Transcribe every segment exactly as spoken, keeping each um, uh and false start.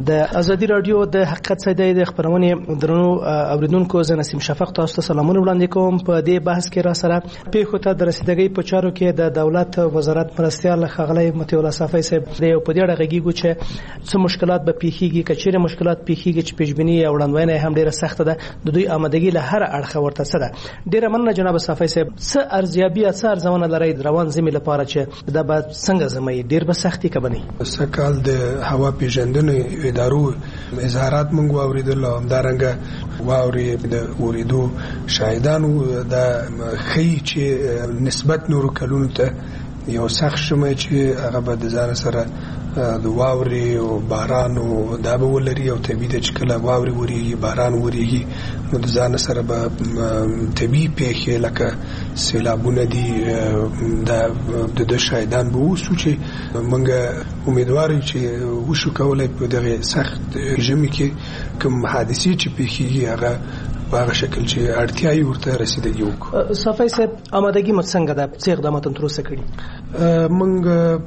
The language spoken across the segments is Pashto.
د ازادي رادیو د حقیقت سیدای د خبرونه درنو اوریدونکو زه نسیم شفق تاسو ته سلامونه وړاندې کوم. په دې بحث کې را سره پیښو ته د رسیدګۍ په چارو کې د دولت وزارت مرستیال ښاغلی مطیع الله صافی صاحب د یو په دې اړه غږیږو چې څه مشکلات به پیښیږي، که چیرې مشکلات پیښیږي چې پیشبیني او وړاندوینه هم ډیره سخته ده، د دوی آمادګي له هر اړخه ورته څه ده. ډیره مننه جناب صافی صاحب. څه ارزیابي څه ارزونه لرئ د روان زمي لپاره چې دا به څنګه زمي ډیر به سختي کبني؟ سکهال د هوا پیژندنې ادارو اظهارات مونږ واوریدل او همدارنګه واوري د اوریدو شاهدانو د خی چې نسبت نورو کلونو ته یو سخت شمه چې هغه به د ځان سره د واوري او باران او دا به ولري او طبيعي د چکله واوري وريږي باران وريږي نو د ځان سره به طبيعي پیښې لکه سیلابونه دي د د شاهدان به وسو چې موږ امیدوار یو چې وشو کولای په دغه سخت ژمي کې کوم حادثې چې پیښیږي هغه په هغه شکل چې اړتیا یې ورته رسیدګي وکړو. صافی صاحب آمادګي مو څنګه ده؟ څه اقدامات تر اوسه کړي؟ موږ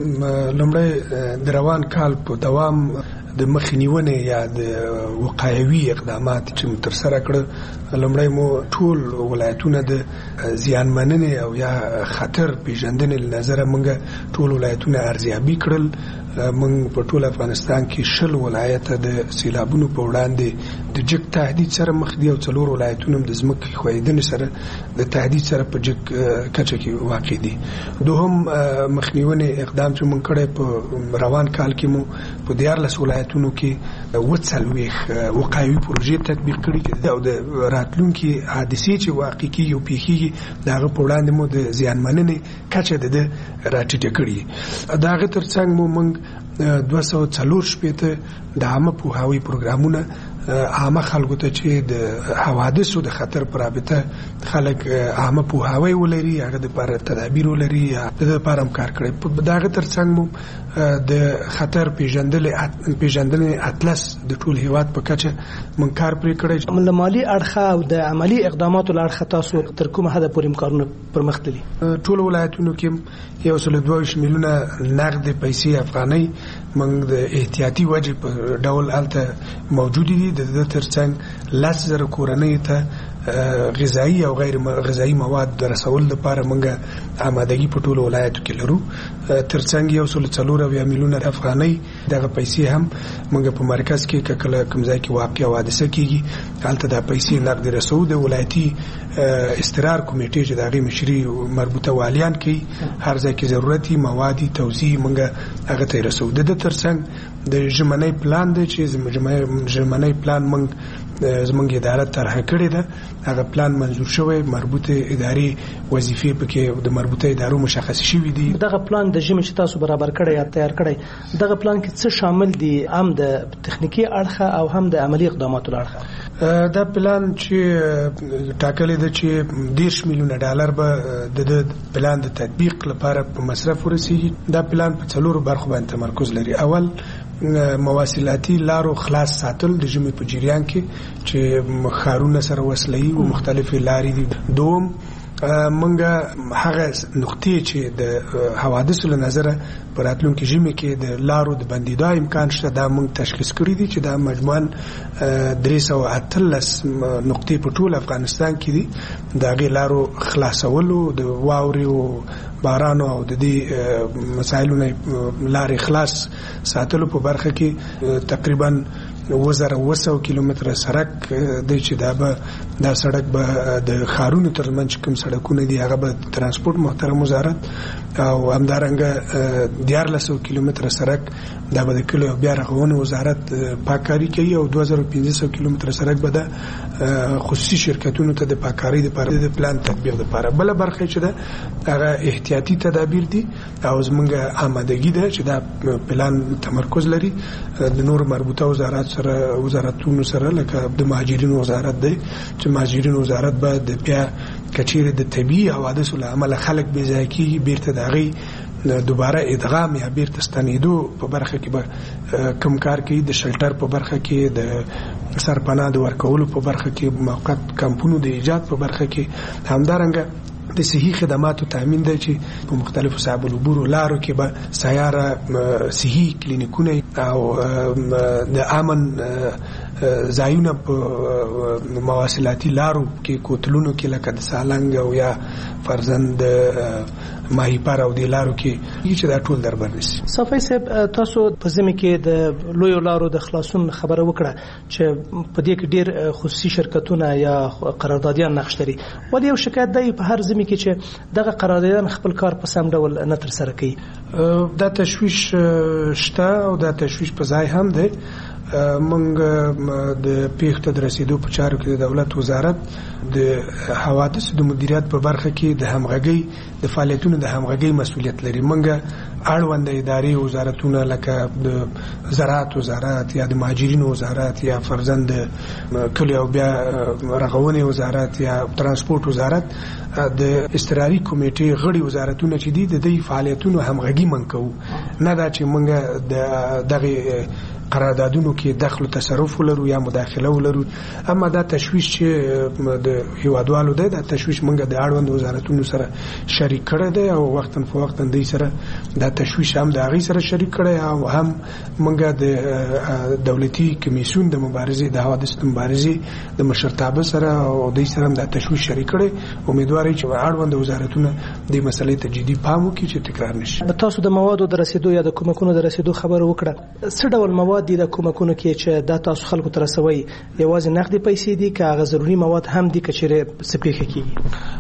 لومړی د روان کال په دوام د مخنیونې یا د وقایوي اقدامات چې تر سره کړ. لومړی مو ټول ولایتونه د زیان مننې او یا خطر پیژندنې لنظره موږ ټول ولایتونه ارزیابي کړل. موږ په ټول افغانستان کې شل ولایت د سیلابونو په وړاندې د جګ تهدید سره مخ دي او څلور ولایتونه د ځمکې ښویدنې سره د تهدید سره په جګ کچه کې واقع دي. دوهم مخنیونې اقدام چې موږ کړی په روان کال کې مو په دیارلس ولایتونو کې اووه څلوېښت وقایوي پروژې تطبیق کړي او د راتلونکي حادثې چې واقع کېږي او پیښیږي د هغه په وړاندې مو د زیان مننې کچه د ده راټیټه کړي. د هغه تر څنګ مو موږ دوه سوه څلور شپېته د عامه پوهاوي پروګرامونه عامه خلکو ته چې د حوادثو د خطر پر رابطه خلک عامه پوهاوی ولري هغه د لپاره تدابیر ولري د لپاره هم کار کړی. په دغه تر څنګ مو د خطر پیژندنې پیژندنې اطلس د ټول هیواد په کچه من کار پرې کړی. له مالي اړخه او د عملی اقداماتو له اړخه تاسو تر کومه حده پورې کارونه پرمختللي؟ ټول ولایتونو کې یو سل دوه ویشت میلیونه نقد پیسې افغانۍ موږ د احتیاطي وجې په ډول هلته موجود دي. د ترڅنګ لس زره کورنۍ ته غذایی او غیر غذایی مواد د رسول لپاره موږ آمادګي په ټولو ولایتو کې لرو. ترڅنګ یو سل څلور اویا میلیونه افغانۍ دغه پیسې هم موږ په مرکز کې کله کوم ځای کې واقع حادثه کیږي هلته د پیسې نقد رسو د ولایتي استقرار کمیټې چې دغه مشري مربوطه والیان کوي هر ځای کې ضرورتي موادي توزیع موږ هغه ته رسو. د ترڅنګ د ژمنۍ پلان دی چې ژمنۍ پلان موږ زمونږ اداره طرح کړې ده. هغه پلان منظور شوی، مربوطه اداري وظیفې پکې د مربوطه ادارو مشخص شوي دي. دغه پلان د ژمي چې تاسو برابر کړی یا تیار کړی دغه پلان کې څه شامل دي هم د تخنیکی اړخه او هم د عملی اقداماتو اړخه؟ دا پلان چې ټاکلې ده چې دېرش میلیونه ډالر به د پلان د تطبیق لپاره په مصرف ورسیږي. دا پلان په څلورو برخو باندې تمرکز لري. اول مواصلاتي لارو خلاص ساتل د ژمي په جریان کې چې ښارونه سره وصلوي او مختلفې لارې دي. دوم منګه هغه نقطې چې د حوادثو له نظره په راتلونکي ژمي کې د لارو د بندیدا امکان شته دا موږ تشخیص کړی دي چې دا مجموعاً درې سوه اتلس نقطې په ټول افغانستان کې دي. د هغې لارو خلاصولو د واورې او بارانو او د دې مسایلو نه لارې خلاص ساتلو په برخه کې تقریباً اووه زره اووه سوه کیلومتره سړک دی چې دا به دا سړک به د ښارونو ترمنځ کوم سړکونه دي هغه به ترانسپورټ محترم وزارت او همدارنګه دیارلس سوه کیلومتره سړک دا به د کلیو بیا رغونې وزارت پاککاري کوي او دوه زره پنځه سوه کیلومتره سړک به د خصوصي شرکتونو ته د پاککارۍ دپاره د پلان تطبیق دپاره. بله برخه چې ده هغه احتیاطي تدابیر دي او زمونږ آمادګي ده چې دا پلان تمرکز لري د نور مربوطه وزارت سره وزارتونو سره لکه د مهاجرینو وزارت دی چې مهاجرینو وزارت به د بیا کچیرې د طبیعي حوادثو له امله خلک بې ځایه کېږي بیرته د هغې دوباره ادغام یا بیرته ستنېدو په برخه کې به کم کار کوي. د شلټر په برخه کې د سرپناه د ورکولو په برخه کې موقت کمپونو د ایجاد په برخه کې همدارنګه د صحي خدماتو تامین دی چې په مختلفو صعب العبور لارو کې به سیاره صحي کلینیکونه او د امن ځایونه په مواصلاتي لارو کې کوتلونو کې لکه د سالنګ او یا فرزند ماهیپر او د لارو کې چې دا ټول دربر نشي. صافی صاحب تاسو په ځمه کې د لوی لارو د خلاصون خبره وکړه چې په دې کې ډیر خصوصي شرکتونه یا قراردادیان نقش لري، ولې یو شکایت دی په هر ځمه کې چې دغه قراردادیان خپل کار په سم ډول نه تر سره کوي؟ دا تشویش شته او دا تشویش په ځای هم دی. منګ د پیښته د رسیدو په چارو کې د دولت وزارت د حوادث د مدیریت په برخه کې د همغږي د فعالیتونو د همغږي مسؤلیت لري. منګ اړوند ادارې وزارتونه لکه د زراعت وزارت یا د مهاجرینو وزارت یا فرزند کلی او بیا رغونې وزارت یا ترانسپورت وزارت د استراري کمیټې غړي وزارتونه چې دي د دې فعالیتونو همغږي منکو، نه دا چې منګ د دغه قراردادونو کې دخل و تصرف ولرو یا مداخله ولرو. اما دا تشویش چې د هیوادوالو دی، دا تشویش منګه د اړوند وزارتونو سره شریک کړی دی او وختن په وختن دی سره دا تشویش هم د هغې سره شریک کړی او هم منګه د دولتي کمیسیون د مبارزې د حوادثو د مبارزې د مشرتابه سره او دی سره هم دا تشویش شریک کړی. امیدواري چې اړوند وزارتونه دې مسلې ته جدي پام وکړي چې تکرار نشي. تاسو د موادو د رسیدو یا د کومکونو د رسیدو خبره وکړه، څه ډول مواد دي د کومکونو کې چې دا تاسو خلکو ته رسوي؟ یوازې نقدي پیسې دي که هغه ضروري مواد هم دي که چیرې څه پیښه کیږي؟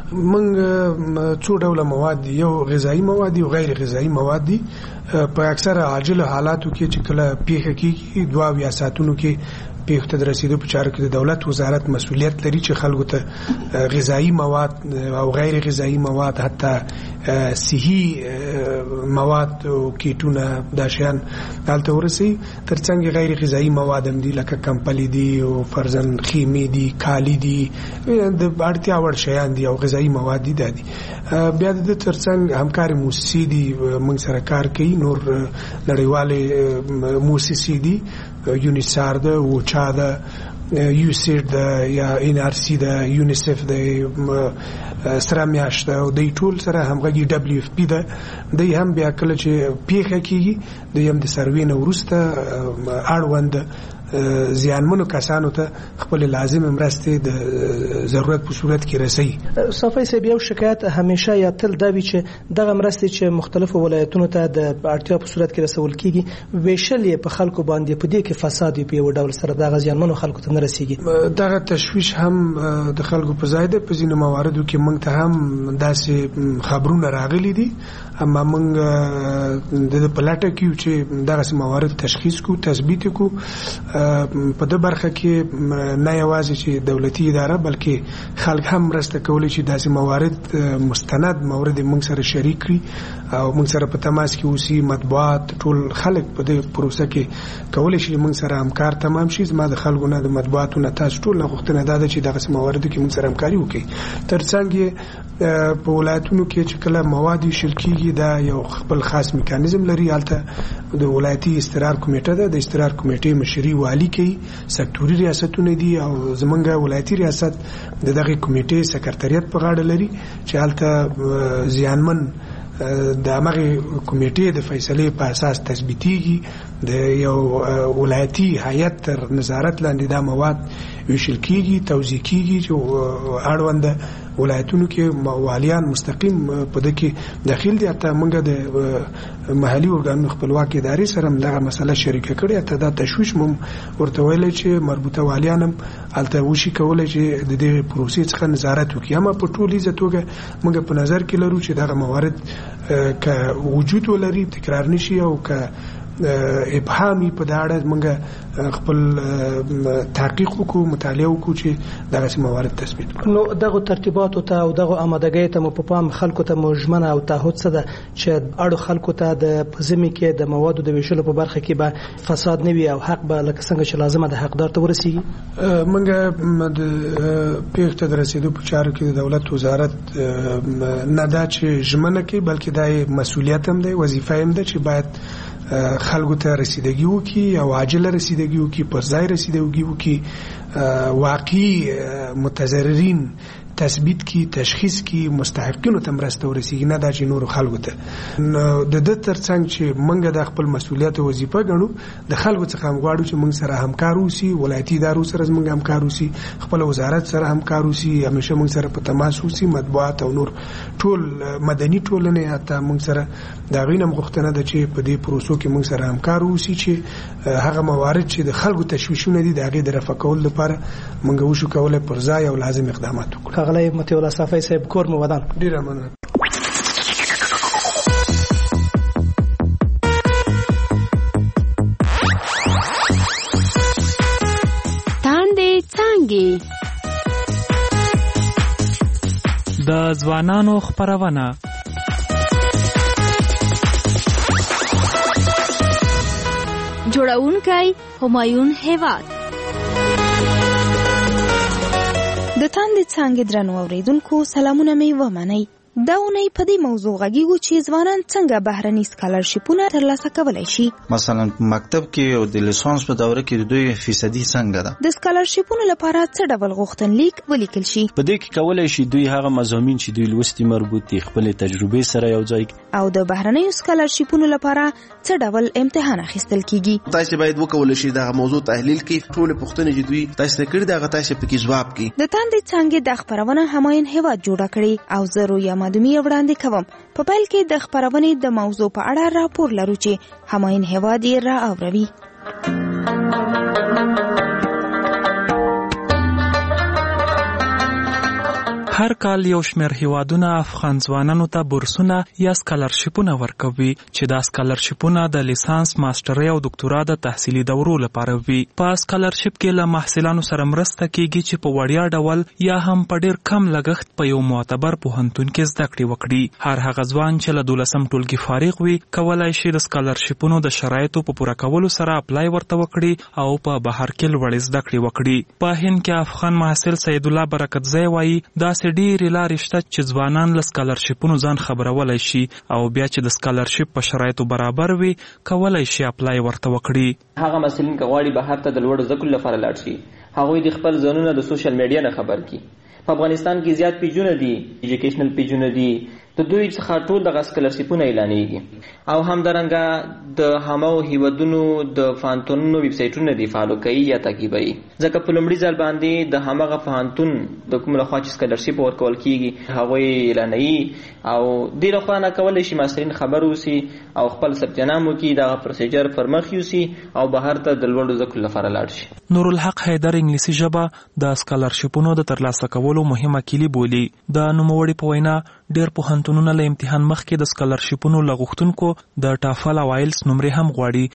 موږ څو ډوله مواد دي، یو غذایي مواد دي او غیر غذایي مواد دي. په اکثره عاجل حالاتو کې چې کله پیښه کیږي دوه یا ساتونو کې پیښته د رسیدو په چارو کې د دولت وزارت مسؤلیت لري چې خلکو ته غذایي مواد او غیر غذایي مواد حتی صحي مواد او کیټونه دا شیان دلته ورسي. ترڅنګ غیر غذایي مواد هم دي لکه کمپلي دي او فرزن خیمه دي، کالی دي، د اړتیا وړ شیان دي او غذایي مواد دي. دا دي بیا د ترڅنګ همکاري موسسې دي موږ سره کار کوي، نور نړیوالې موسسې دي، یونیسار ده، وچا ده، یوسیډ ده یا ان آر سی ده، یونیسف ده، سره میاشت او د ټول سره همغږي دبليو اف پی ده. د هم بیا کله چې پیښه کیږي د یم د سروې نه وروسته اړوند زیانمنو کسانو ته خپل لازم مرسته د ضرورت په صورت کې رسي. صافی صاحب یو شکایت همیشه یا تل دا وی چې دغه مرسته چې مختلفو ولایتونو ته د اړتیا په صورت کې رسول کیږي ویشل په خلکو باندې په دې کې فساد په یو ډول سره دغه زیانمنو خلکو ته نه رسیږي. دغه تشویش هم د خلکو په ځای ده. په ځینو مواردو کې موږ ته هم داسې خبرونه راغلي دي، اما موږ د پلاټه کې چې دغه موارد تشخیص کو، تثبیت کو. په د برخه کې نه یوازې چې دولتي اداره بلکې خلک هم مرسته کولی چې داسې موارد مستند مورد موږ سره شریک کړي او موږ سره په تماس کې اوسي. مطبوعات ټول خلک په دې پروسه کې کولی شي موږ سره همکار تمام شي. زما د خلکو نه د مطبوعاتو نه تاسو ټول غوښتنه ده چې دغه موارد کې موږ سره همکاري وکړي. ترڅنګ په ولایتونو کې چې کله مواد ویشل کیږي دا یو خپل خاص میکانیزم لري. هلته د ولایتي استقرار کمیټه ده، د استقرار کمیټې مشري والی کوي، سکتوري ریاستونه دي او زمونږ ولایتي ریاست د دغه کمیټې سکرټریات په غاړه لري چې هلته زیانمن د هغه کمیټې د فیصلې په اساس تثبیتيږي. د یو ولایتي هیئت تر نظارت لاندې دا مواد ویشل کیږي، توزیع کیږي چې اړوند ولایتونو کې والیان مستقیم په دغه داخل دي. ته موږ د محلي ارګانونو خپلواک ادارې سره دغه مسله شریکه کړې. ته دا تشویش مم ورته ویل چې مربوطه والیان هم الته وشي کولای چې د دې پروسې څخه نظارت وکړي. اما په ټولي ځتوګه موږ په نظر کې لرو چې دغه موارد ک وجود ولري، تکرار نشي او ک ابهامي په دا اړه موږ خپل تحقیق وکړو، مطالعه وکړو چې دغه موارد تثبیت کړو. نو دغه ترتیبات ته او دغه آمادګۍ ته مو په پام خلکو ته مجمنه او تعهد څه ده چې اړو خلکو ته د پزمي کې د موادو د ویشلو په برخه کې به فساد نه وي او حق به لکه څنګه چې لازمه د حقدار ته ورسیږي. موږ د پیښته د رسیدو په چارو کې د دولت وزارت نه دا چې ژمنه کوي بلکې دا مسؤلیت هم دی، وظیفه هم ده چې باید خلکو ته رسیدګي وکړي او عاجله رسیدګي وکړي، پر ځای رسیدګي وکړي، واقعي متضررین تثبیت کی، تشخیص کی، مستحقینو ته مرسته ورسیږي، نه دا چې نور خلکو ته. نو د د ترڅنګ چې موږ د خپل مسولیت او وظیفه ګڼو، د خلکو څخه هم غواړو چې موږ سره همکار اوسي، ولایتي ادارو سره موږ همکار اوسي، خپل وزارت سره همکار اوسي، همیشه موږ سره په تماس اوسي، مطبوعات او نور ټول مدني ټولنې حتی موږ سره دا غوښتنه مغوښتنه ده چې په دې پروسو کې موږ سره همکار اوسي، چې هغه موارد چې د خلکو تشویشونه دي د هغې د رفع کولو لپاره موږ وشو کولی پر ځای او لازم اقدامات وکړو. ښاغلی مطیع الله صافی صاحب، کور مو ودان. ډېره مننه. تاندې څانګې د ځوانانو خپرونه. جوړونکی همایون هیواد. د تاندې څانګې درنو اوریدونکو سلامونه مې ومنئ. دا اونۍ په دې موضوع غږیږو چې ځوانان څنګه بهرني سکالرشیپونه ترلاسه کولی شي. مثلا مکتب کې او د لیسانس په دوره کې د دوی فیصدي څنګه ده؟ د سکالرشیپونو لپاره څه ډول غوښتنلیک ولیکل شي؟ په دې کې کولی شي دوی هغه مضامین چې دوی لوستي مربوط دي خپل تجربې سره یو ځای. او د بهرنیو سکالرشیپونو لپاره څه ډول امتحان اخیستل کیږي؟ تاسو باید وکولای شي دا موضوع تحلیل کړئ، ټول پوښتنې چې دوی تاسو ته کړې دا تاسو پکې ځواب کړئ. د تاندې څانګې د خپرونه همایون هیواد جوړه کړې او زه رویا مادومي وړاندې کوم. په پیل کې د خپرونې د موضوع په اړه راپور لرو چې همایون هیواد یې را اوروي. هر کال یو شمېر هیوادونه افغان ځوانانو ته بورسونه یا سکالرشیپونه ورکوي چې دا سکالرشیپونه د لیسانس، ماسترۍ او دکتورا د تحصیلي دورو لپاره وي. په سکالرشیپ کې له محصلانو سره مرسته کیږي چې په وړیا ډول یا هم په ډیر کم لګښت په یو معتبر پوهنتون کې زده کړې وکړي. هر هغه ځوان چې له دولسم ټولګي فارغ وي کولای شي د سکالرشیپونو د شرایطو په پوره کولو سره اپلای ورته وکړي او په بهر کې لوړې زده کړې وکړي. په هند کې افغان محصل سید الله برکتزی وایي داسې ډېرې لارې شته چې ځوانان له سکالرشیپونو ځان خبرولی شي او بیا چې د سکالرشیپ په شرایطو برابر وي کولی شي اپلای ورته وکړي. هغه محصلین که غواړي بهر ته د لوړو زده کړو لپاره لاړ شي، هغوی د خپل ځانونه د سوشل میډیا نه خبر کړي. په افغانستان کې زیات پیجونه دي، ایجوکیشنل پیجونه دي، د دوی څخه ټول دغه سکالرشیپونه اعلانېږي او همدارنګه د هماغو هیوادونو د پوهنتونونو ویب سایټونه دي فالو کوي یا تعقیبوي، ځکه په لومړي ځل باندې د هماغه پوهنتون د کوم لخوا چې سکالرشیپ ورکول کیږي هغوی اعلانوي او دې لخوا نه کولی شي محصلین خبر اوسي او خپل ثبت نام وکړي، دغه پروسیجر پر مخ یوسي او بهر ته د لوړو زده کړو لپاره لاړ شي. نورالحق حیدر انګلیسي ژبه د سکالرشیپونو د ترلاسه کولو مهمه کلي بولي. د نوموړي په وینا ډېر پوهنتونونه له امتحان مخکې د سکالرشیپونو له غوښتونکو د ټافل او آیلس نمرې هم غواړي